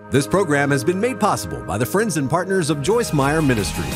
This program has been made possible by the friends and partners of Joyce Meyer Ministries.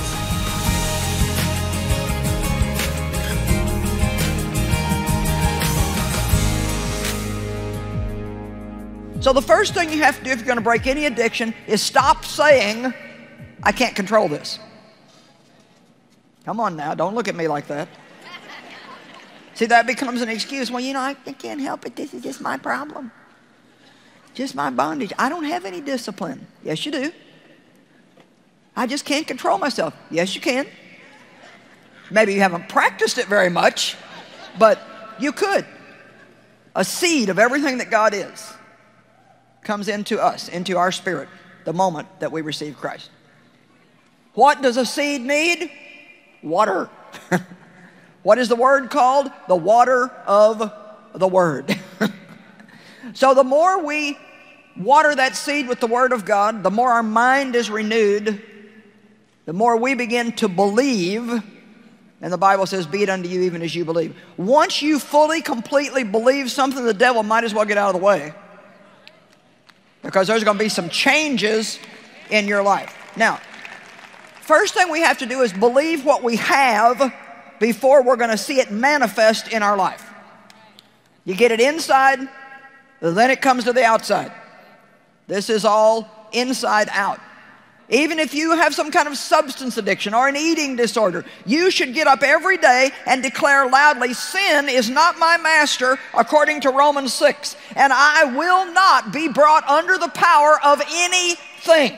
So the first thing you have to do if you're going to break any addiction is stop saying, I can't control this. Come on now, don't look at me like that. See, that becomes an excuse. Well, you know, I can't help it. This is just my problem. Just my bondage. I don't have any discipline. Yes, you do. I just can't control myself. Yes, you can. Maybe you haven't practiced it very much, but you could. A seed of everything that God is comes into us, into our spirit, the moment that we receive Christ. What does a seed need? Water. What is the word called? The water of the word. So the more we water that seed with the word of God, the more our mind is renewed, the more we begin to believe, and the Bible says, be it unto you even as you believe. Once you fully, completely believe something, the devil might as well get out of the way, because there's going to be some changes in your life. Now, first thing we have to do is believe what we have before we're going to see it manifest in our life. You get it inside, then it comes to the outside. This is all inside out. Even if you have some kind of substance addiction or an eating disorder, you should get up every day and declare loudly, sin is not my master, according to Romans 6, and I will not be brought under the power of anything.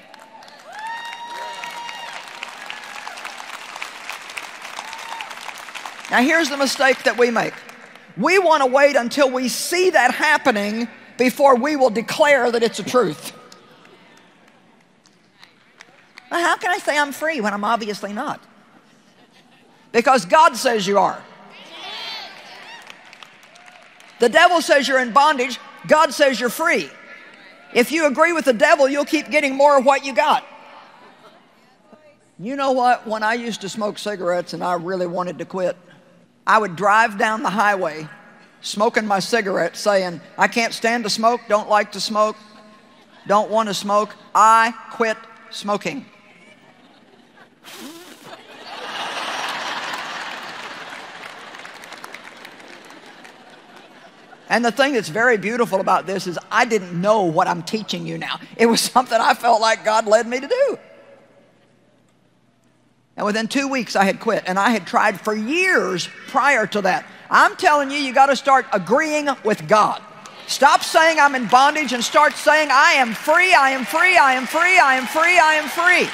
Now here's the mistake that we make. We want to wait until we see that happening before we will declare that it's a truth. Now, how can I say I'm free when I'm obviously not? Because God says you are. The devil says you're in bondage. God says you're free. If you agree with the devil, you'll keep getting more of what you got. You know what? When I used to smoke cigarettes and I really wanted to quit, I would drive down the highway smoking my cigarette saying, I can't stand to smoke, don't like to smoke, don't want to smoke. I quit smoking. And the thing that's very beautiful about this is I didn't know what I'm teaching you now. It was something I felt like God led me to do. And within 2 weeks, I had quit, and I had tried for years prior to that. I'm telling you, you got to start agreeing with God. Stop saying I'm in bondage and start saying I am free, I am free, I am free, I am free, I am free.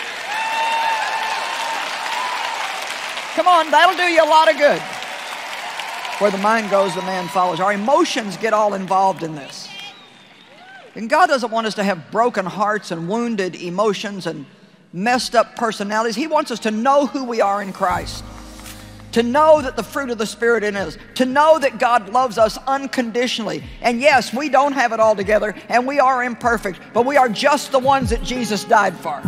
Come on, that'll do you a lot of good. Where the mind goes, the man follows. Our emotions get all involved in this. And God doesn't want us to have broken hearts and wounded emotions and messed up personalities. He wants us to know who we are in Christ, to know that the fruit of the Spirit in us, to know that God loves us unconditionally. And yes, we don't have it all together and we are imperfect, but we are just the ones that Jesus died for.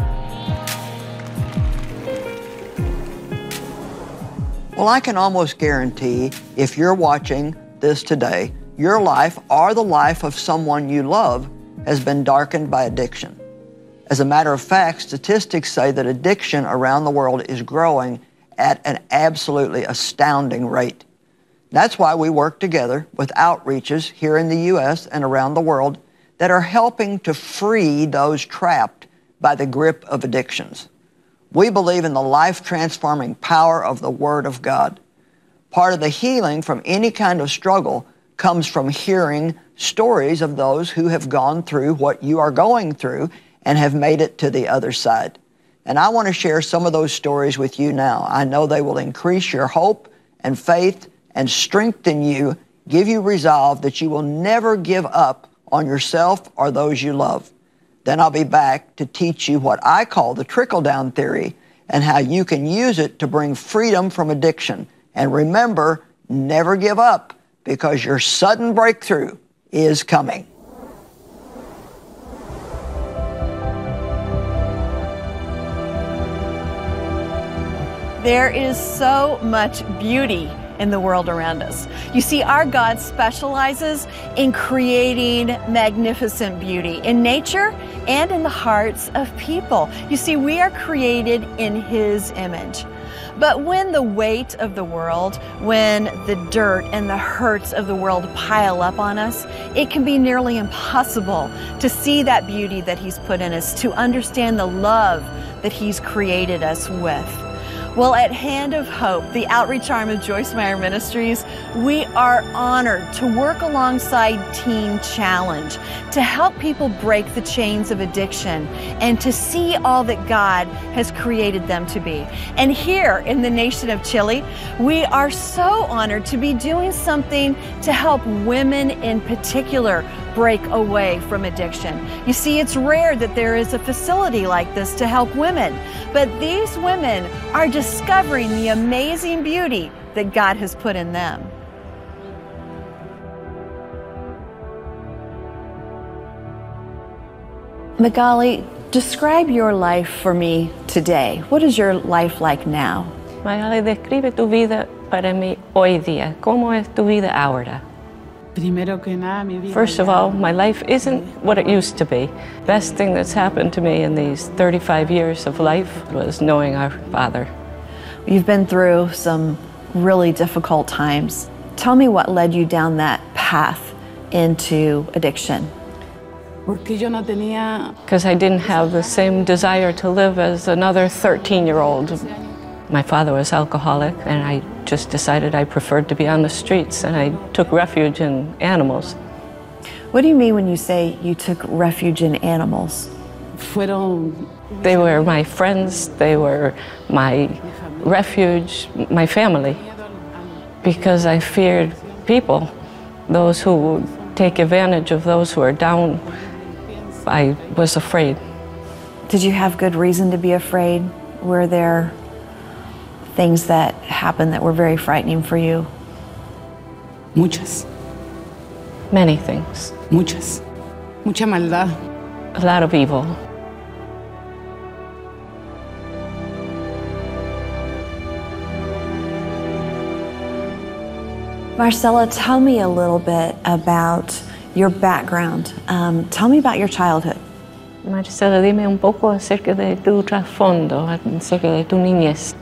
Well, I can almost guarantee if you're watching this today, your life or the life of someone you love has been darkened by addiction. As a matter of fact, statistics say that addiction around the world is growing at an absolutely astounding rate. That's why we work together with outreaches here in the U.S. and around the world that are helping to free those trapped by the grip of addictions. We believe in the life-transforming power of the Word of God. Part of the healing from any kind of struggle comes from hearing stories of those who have gone through what you are going through and have made it to the other side. And I want to share some of those stories with you now. I know they will increase your hope and faith and strengthen you, give you resolve that you will never give up on yourself or those you love. Then I'll be back to teach you what I call the trickle-down theory and how you can use it to bring freedom from addiction. And remember, never give up, because your sudden breakthrough is coming. There is so much beauty in the world around us. You see, our God specializes in creating magnificent beauty. In nature, and in the hearts of people. You see, we are created in His image. But when the weight of the world, when the dirt and the hurts of the world pile up on us, it can be nearly impossible to see that beauty that He's put in us, to understand the love that He's created us with. Well, at Hand of Hope, the outreach arm of Joyce Meyer Ministries, we are honored to work alongside Teen Challenge to help people break the chains of addiction and to see all that God has created them to be. And here in the nation of Chile, we are so honored to be doing something to help women in particular break away from addiction. You see, it's rare that there is a facility like this to help women, but these women are discovering the amazing beauty that God has put in them. Magali, describe your life for me today. What is your life like now? Magali, describe tu vida para mí hoy día. ¿Cómo es tu vida ahora? First of all, my life isn't what it used to be. Best thing that's happened to me in these 35 years of life was knowing our Father. You've been through some really difficult times. Tell me what led you down that path into addiction. Because I didn't have the same desire to live as another 13-year-old. My father was alcoholic, and I just decided I preferred to be on the streets, and I took refuge in animals. What do you mean when you say you took refuge in animals? They were my friends, they were my refuge, my family, because I feared people, those who would take advantage of those who are down. I was afraid. Did you have good reason to be afraid? Were there things that happened that were very frightening for you? Muchas. Many things. Muchas. Mucha maldad. A lot of evil. Marcela, tell me a little bit about your background. Tell me about your childhood. Marcela, dime un poco acerca de tu trasfondo, acerca de tu niñez.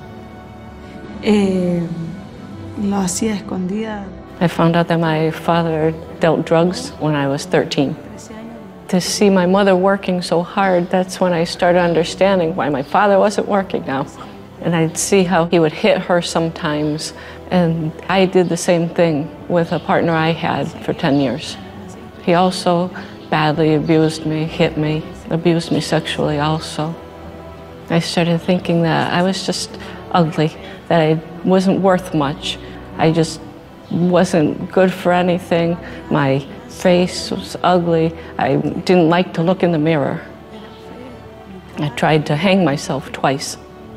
Lo hacía escondida. I found out that my father dealt drugs when I was 13. To see my mother working so hard, that's when I started understanding why my father wasn't working now. And I'd see how he would hit her sometimes. And I did the same thing with a partner I had for 10 years. He also badly abused me, hit me, abused me sexually also. I started thinking that I was just ugly, that I wasn't worth much. I just wasn't good for anything. My face was ugly. I didn't like to look in the mirror. I tried to hang myself twice.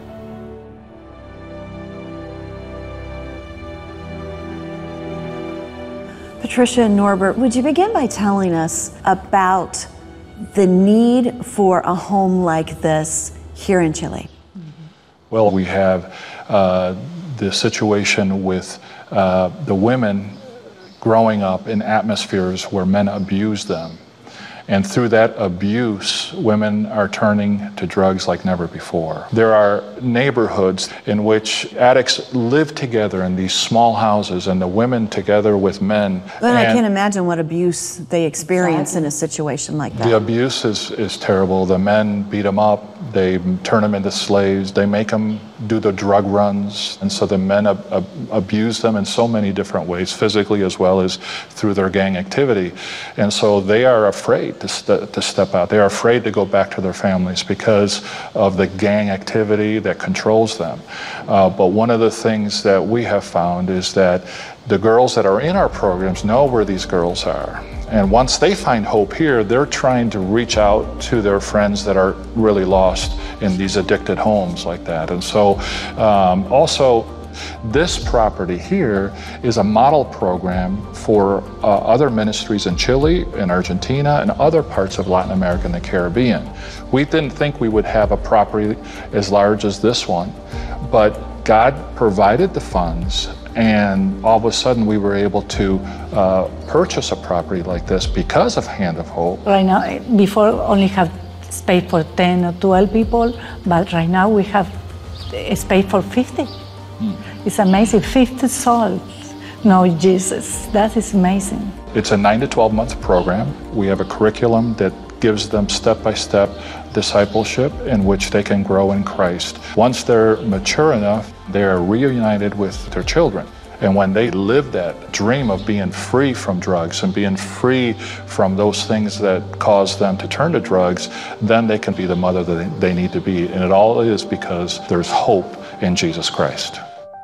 Patricia and Norbert, would you begin by telling us about the need for a home like this here in Chile? Well, we have the situation with the women growing up in atmospheres where men abuse them. And through that abuse, women are turning to drugs like never before. There are neighborhoods in which addicts live together in these small houses, and the women together with men. But I can't imagine what abuse they experience in a situation like that. The abuse is terrible. The men beat them up. They turn them into slaves. They make them do the drug runs. And so the men abuse them in so many different ways, physically as well as through their gang activity. And so they are afraid to step out. They are afraid to go back to their families because of the gang activity that controls them. But one of the things that we have found is that the girls that are in our programs know where these girls are. And once they find hope here, they're trying to reach out to their friends that are really lost in these addicted homes like that. And so also, this property here is a model program for other ministries in Chile, in Argentina, and other parts of Latin America and the Caribbean. We didn't think we would have a property as large as this one, but God provided the funds, and all of a sudden we were able to purchase a property like this because of Hand of Hope. Right now, before only have space for 10 or 12 people, but right now we have a space for 50. It's amazing, 50 souls know Jesus. That is amazing. It's a 9 to 12 month program. We have a curriculum that gives them step-by-step discipleship in which they can grow in Christ. Once they're mature enough, they are reunited with their children. And when they live that dream of being free from drugs and being free from those things that cause them to turn to drugs, then they can be the mother that they need to be. And it all is because there's hope in Jesus Christ.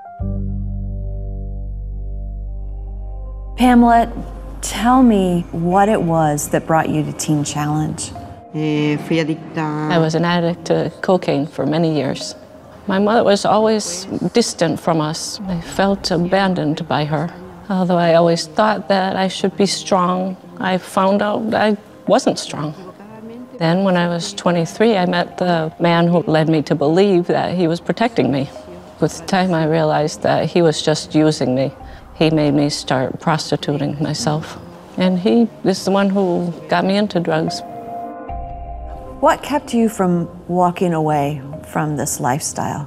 Pamela, tell me what it was that brought you to Teen Challenge. I was an addict to cocaine for many years. My mother was always distant from us. I felt abandoned by her. Although I always thought that I should be strong, I found out I wasn't strong. Then when I was 23, I met the man who led me to believe that he was protecting me. With time, I realized that he was just using me. He made me start prostituting myself. And he is the one who got me into drugs. What kept you from walking away from this lifestyle?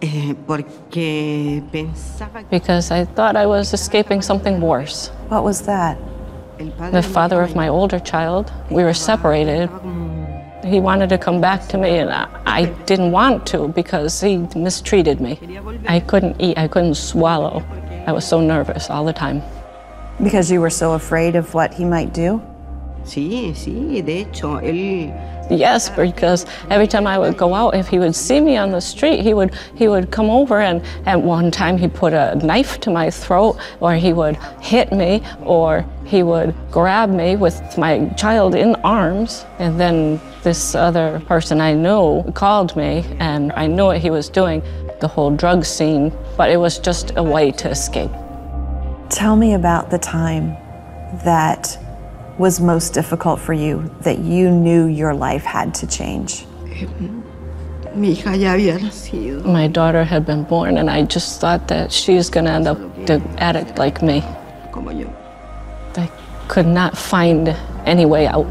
Because I thought I was escaping something worse. What was that? The father of my older child, we were separated. He wanted to come back to me, and I didn't want to because he mistreated me. I couldn't eat, I couldn't swallow. I was so nervous all the time. Because you were so afraid of what he might do? Yes, because every time I would go out, if he would see me on the street, he would come over, and at one time he put a knife to my throat, or he would hit me, or he would grab me with my child in arms. And then this other person I knew called me, and I knew what he was doing, the whole drug scene, but it was just a way to escape. Tell me about the time that was most difficult for you, that you knew your life had to change. My daughter had been born, and I just thought that she's going to end up an addict like me. I could not find any way out.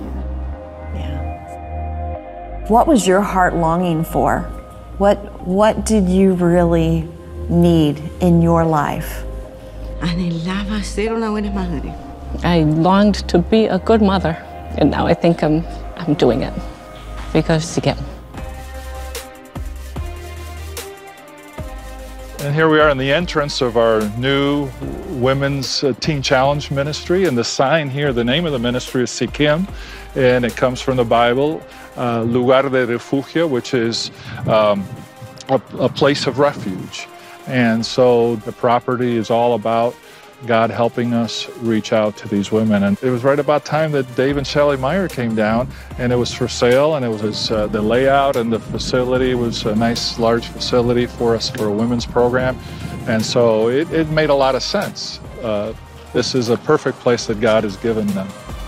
Yeah. What was your heart longing for? What did you really need in your life? I longed to be a good mother, and now I think I'm doing it because again. And here we are in the entrance of our new Women's Teen Challenge Ministry, and the sign here, the name of the ministry is Siquem, and it comes from the Bible, Lugar de Refugio, which is a place of refuge. And so the property is all about God helping us reach out to these women. And it was right about time that Dave and Shelley Meyer came down, and it was for sale, and it was the layout and the facility was a nice large facility for us for a women's program. And so it made a lot of sense. This is a perfect place that God has given them.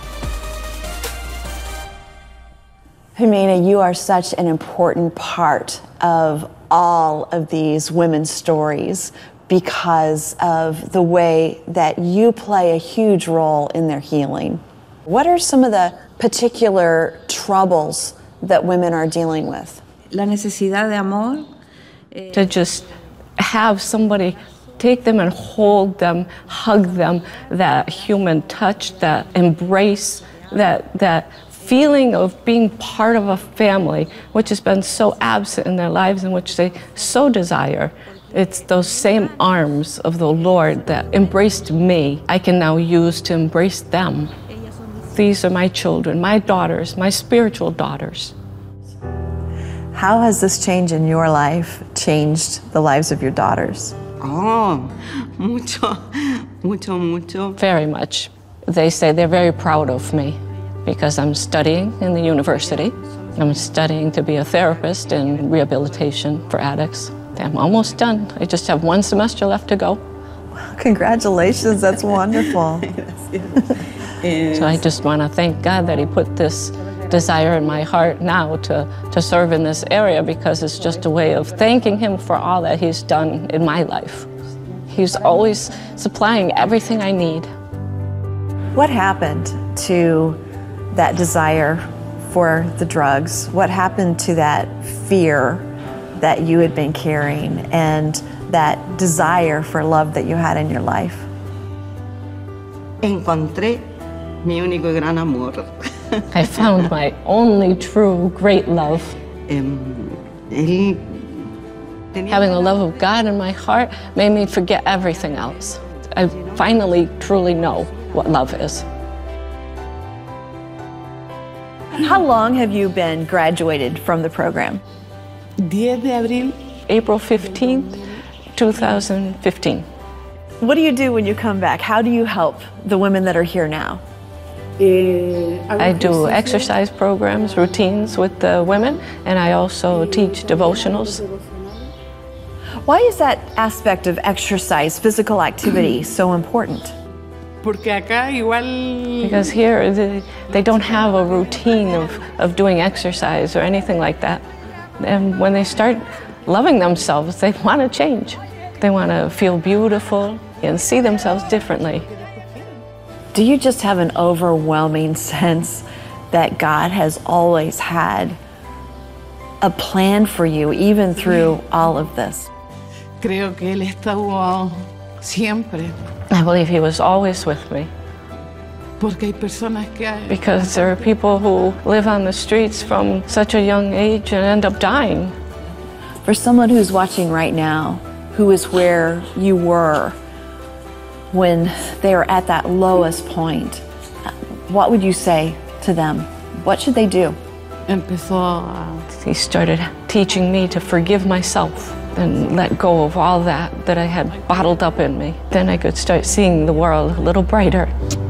Jimena, you are such an important part of all of these women's stories, because of the way that you play a huge role in their healing. What are some of the particular troubles that women are dealing with? La necesidad de amor. To just have somebody take them and hold them, hug them, that human touch, that embrace, that feeling of being part of a family, which has been so absent in their lives and which they so desire. It's those same arms of the Lord that embraced me, I can now use to embrace them. These are my children, my daughters, my spiritual daughters. How has this change in your life changed the lives of your daughters? Oh, mucho. Very much. They say they're very proud of me because I'm studying in the university. I'm studying to be a therapist in rehabilitation for addicts. I'm almost done. I just have one semester left to go. Congratulations, that's wonderful. So I just want to thank God that He put this desire in my heart now to serve in this area, because it's just a way of thanking Him for all that He's done in my life. He's always supplying everything I need. What happened to that desire for the drugs? What happened to that fear that you had been carrying and that desire for love that you had in your life? Encontré mi único y gran amor. I found my only true great love. Él Having the love of God in my heart made me forget everything else. I finally truly know what love is. How long have you been graduated from the program? 10 de abril. April 15th, 2015. What do you do when you come back? How do you help the women that are here now? I do exercise programs, routines with the women, and I also teach devotionals. Why is that aspect of exercise, physical activity, so important? Because here they don't have a routine of doing exercise or anything like that. And when they start loving themselves, they want to change. They want to feel beautiful and see themselves differently. Do you just have an overwhelming sense that God has always had a plan for you, even through all of this? Creo que Él estuvo siempre. I believe He was always with me. Porque hay personas que Because there are people who live on the streets from such a young age and end up dying. For someone who's watching right now, who is where you were when they are at that lowest point, what would you say to them? What should they do? He started teaching me to forgive myself and let go of all that I had bottled up in me. Then I could start seeing the world a little brighter.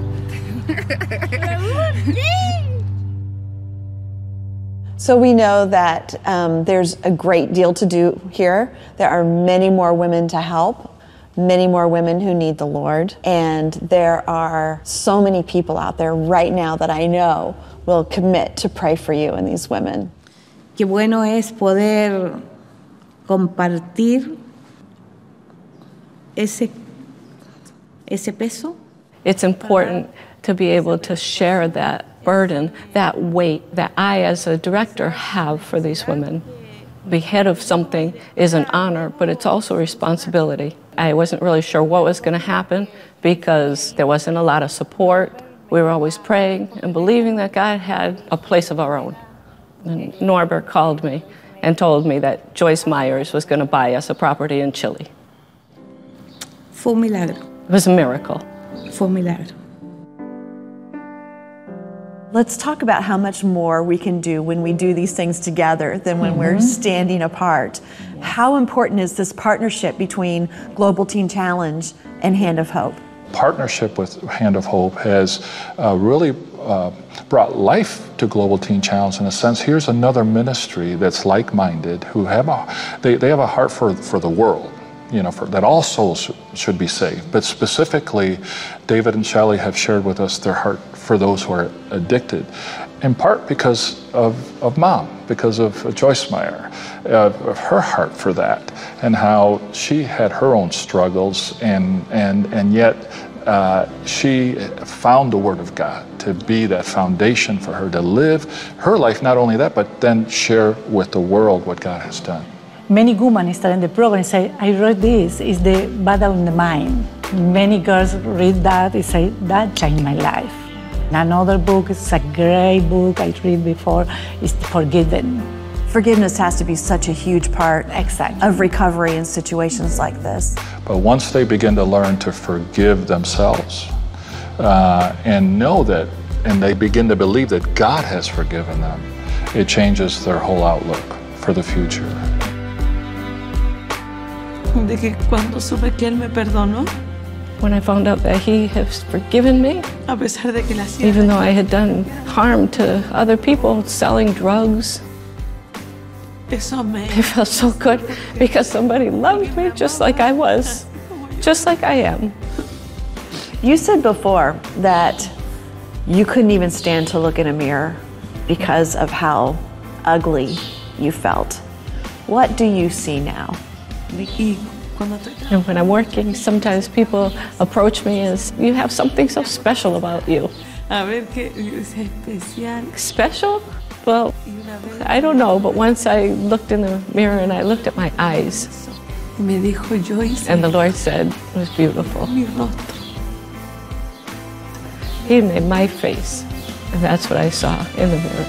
So we know that there's a great deal to do here. There are many more women to help, many more women who need the Lord. And there are so many people out there right now that I know will commit to pray for you and these women. Qué bueno es poder compartir ese peso. It's important to be able to share that burden, that weight that I as a director have for these women. Be head of something is an honor, but it's also a responsibility. I wasn't really sure what was going to happen because there wasn't a lot of support. We were always praying and believing that God had a place of our own. And Norbert called me and told me that Joyce Myers was going to buy us a property in Chile. Fue un milagro. It was a miracle. Fue un milagro. Let's talk about how much more we can do when we do these things together than when we're standing apart. How important is this partnership between Global Teen Challenge and Hand of Hope? Partnership with Hand of Hope has really brought life to Global Teen Challenge in a sense. Here's another ministry that's like-minded, who have they have a heart for the world, you know, that all souls should be saved. But specifically, David and Shelley have shared with us their heart for those who are addicted, in part because of Mom, because of Joyce Meyer, of her heart for that, and how she had her own struggles, and yet she found the Word of God to be that foundation for her to live her life, not only that, but then share with the world what God has done. Many women start in the program and say, I read this, it's the battle in the mind. Many girls read that and say, that changed my life. Another book, it's a great book I read before, is Forgiven. Forgiveness has to be such a huge part of recovery in situations like this. But once they begin to learn to forgive themselves and know that, and they begin to believe that God has forgiven them, it changes their whole outlook for the future. De que cuando supe que Él me perdonó, When I found out that He has forgiven me, a pesar de que la hacía, even though I had done harm to other people, selling drugs, eso me it felt so good because somebody loved me just like I was, just like I am. You said before that you couldn't even stand to look in a mirror because of how ugly you felt. What do you see now? And when I'm working, sometimes people approach me as, you have something so special about you. A ver qué es especial. Special? Well, I don't know, but once I looked in the mirror and I looked at my eyes, Me dijo, yo hice and the Lord said it was beautiful. mi rostro. He made my face, and that's what I saw in the mirror.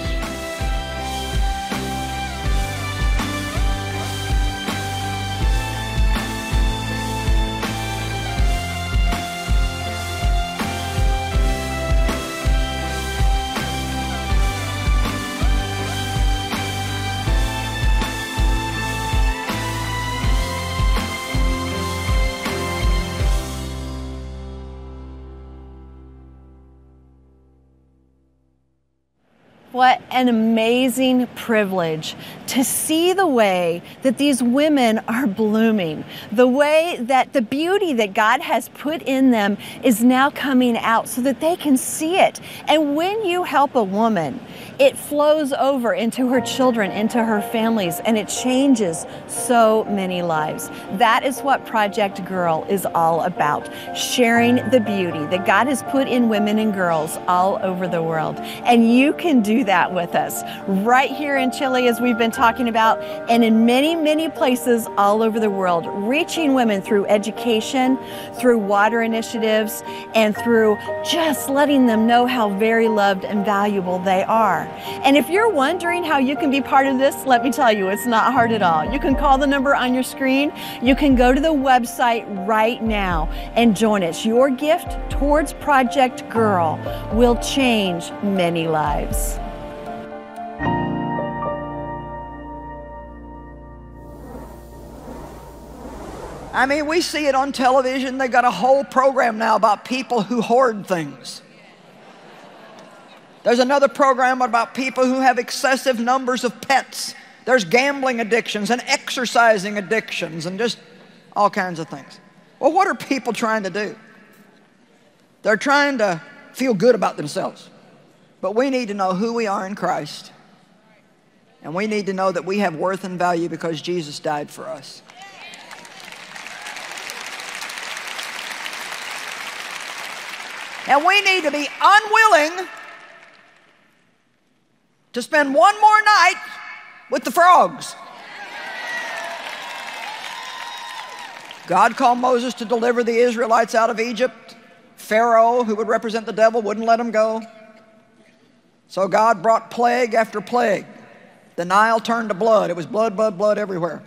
What an amazing privilege to see the way that these women are blooming, the way that the beauty that God has put in them is now coming out so that they can see it. And when you help a woman, it flows over into her children, into her families, and it changes so many lives. That is what Project Girl is all about, sharing the beauty that God has put in women and girls all over the world. And you can do that with us right here in Chile, as we've been talking about, and in many, many places all over the world, reaching women through education, through water initiatives, and through just letting them know how very loved and valuable they are. And if you're wondering how you can be part of this, let me tell you, it's not hard at all. You can call the number on your screen. You can go to the website right now and join us. Your gift towards Project Girl will change many lives. I mean, we see it on television. They've got a whole program now about people who hoard things. There's another program about people who have excessive numbers of pets. There's gambling addictions and exercising addictions and just all kinds of things. Well, what are people trying to do? They're trying to feel good about themselves. But we need to know who we are in Christ. And we need to know that we have worth and value because Jesus died for us. And we need to be unwilling to spend one more night with the frogs. God called Moses to deliver the Israelites out of Egypt. Pharaoh, who would represent the devil, wouldn't let them go. So God brought plague after plague. The Nile turned to blood. It was blood, blood, blood everywhere.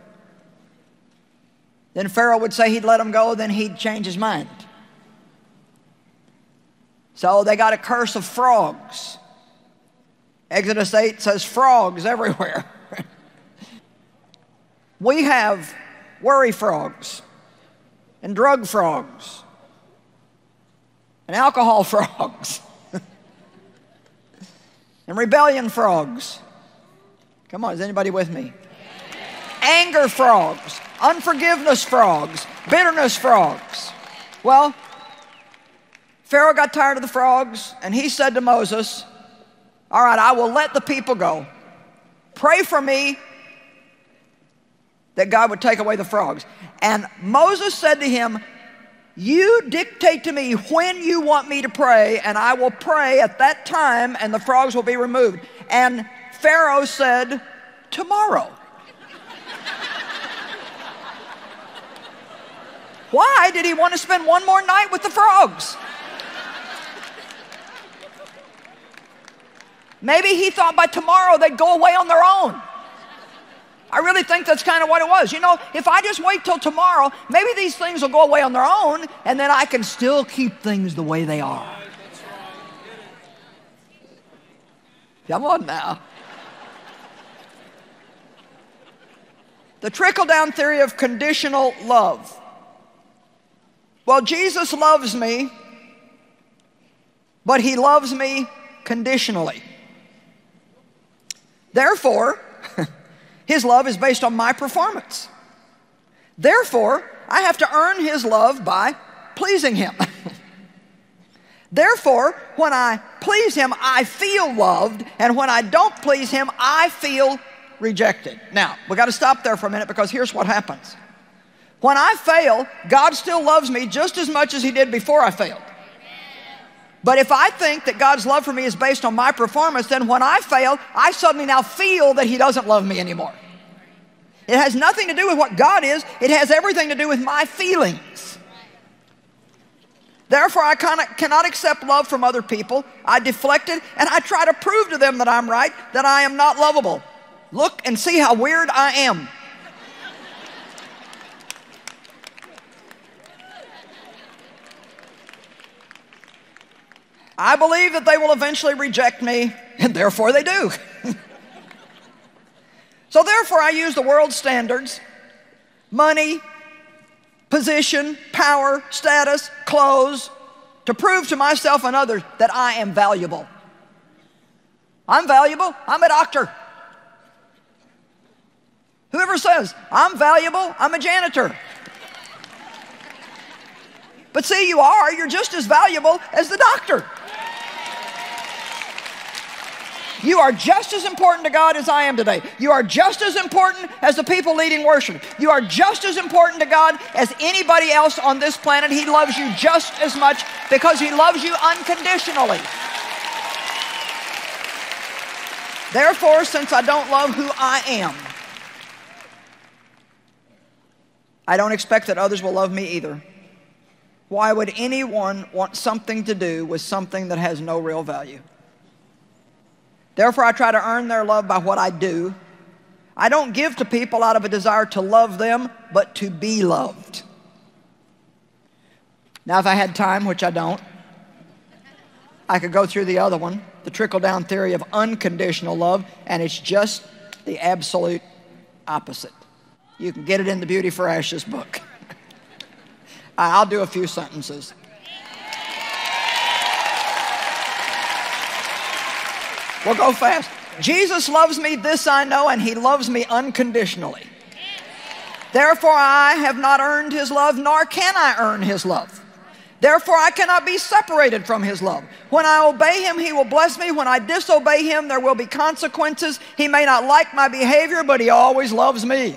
Then Pharaoh would say he'd let them go, then he'd change his mind. So they got a curse of frogs. Exodus 8 says frogs everywhere. We have worry frogs and drug frogs and alcohol frogs and rebellion frogs. Come on, is anybody with me? Anger frogs, unforgiveness frogs, bitterness frogs. Well, Pharaoh got tired of the frogs, and he said to Moses, all right, I will let the people go. Pray for me that God would take away the frogs. And Moses said to him, you dictate to me when you want me to pray, and I will pray at that time, and the frogs will be removed. And Pharaoh said, tomorrow. Why did he want to spend one more night with the frogs? Maybe he thought by tomorrow they'd go away on their own. I really think that's kind of what it was. You know, if I just wait till tomorrow, maybe these things will go away on their own, and then I can still keep things the way they are. Come on now. The trickle-down theory of conditional love. Well, Jesus loves me, but he loves me conditionally. Therefore, his love is based on my performance. Therefore, I have to earn his love by pleasing him. Therefore, when I please him, I feel loved, and when I don't please him, I feel rejected. Now, we got to stop there for a minute, because here's what happens. When I fail, God still loves me just as much as he did before I failed. But if I think that God's love for me is based on my performance, then when I fail, I suddenly now feel that He doesn't love me anymore. It has nothing to do with what God is. It has everything to do with my feelings. Therefore, I cannot accept love from other people. I deflect it, and I try to prove to them that I'm right, that I am not lovable. Look and see how weird I am. I believe that they will eventually reject me, and therefore they do. So therefore I use the world's standards, money, position, power, status, clothes, to prove to myself and others that I am valuable. I'm valuable. I'm a doctor. Whoever says, I'm valuable, I'm a janitor. But see, you're just as valuable as the doctor. You are just as important to God as I am today. You are just as important as the people leading worship. You are just as important to God as anybody else on this planet. He loves you just as much because He loves you unconditionally. Therefore, since I don't love who I am, I don't expect that others will love me either. Why would anyone want something to do with something that has no real value? Therefore, I try to earn their love by what I do. I don't give to people out of a desire to love them, but to be loved. Now, if I had time, which I don't, I could go through the other one, the trickle-down theory of unconditional love, and it's just the absolute opposite. You can get it in the Beauty for Ashes book. I'll do a few sentences. We'll go fast. Jesus loves me, this I know, and He loves me unconditionally. Therefore, I have not earned His love, nor can I earn His love. Therefore, I cannot be separated from His love. When I obey Him, He will bless me. When I disobey Him, there will be consequences. He may not like my behavior, but He always loves me.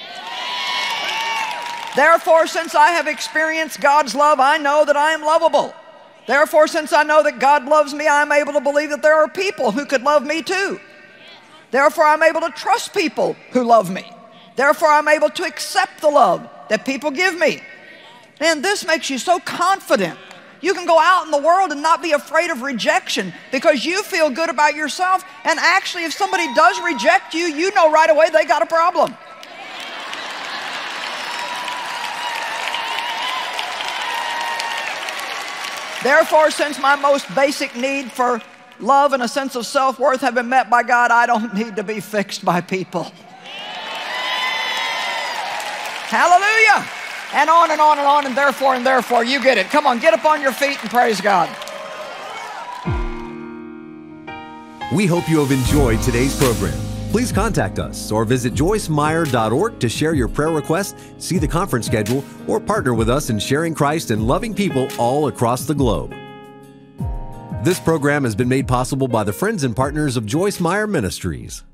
Therefore, since I have experienced God's love, I know that I am lovable. Therefore, since I know that God loves me, I'm able to believe that there are people who could love me too. Therefore, I'm able to trust people who love me. Therefore, I'm able to accept the love that people give me. And this makes you so confident. You can go out in the world and not be afraid of rejection because you feel good about yourself. And actually, if somebody does reject you, you know right away they got a problem. Therefore, since my most basic need for love and a sense of self-worth have been met by God, I don't need to be fixed by people. Hallelujah! And on and on and on, and therefore, you get it. Come on, get up on your feet and praise God. We hope you have enjoyed today's program. Please contact us or visit joycemeyer.org to share your prayer requests, see the conference schedule, or partner with us in sharing Christ and loving people all across the globe. This program has been made possible by the friends and partners of Joyce Meyer Ministries.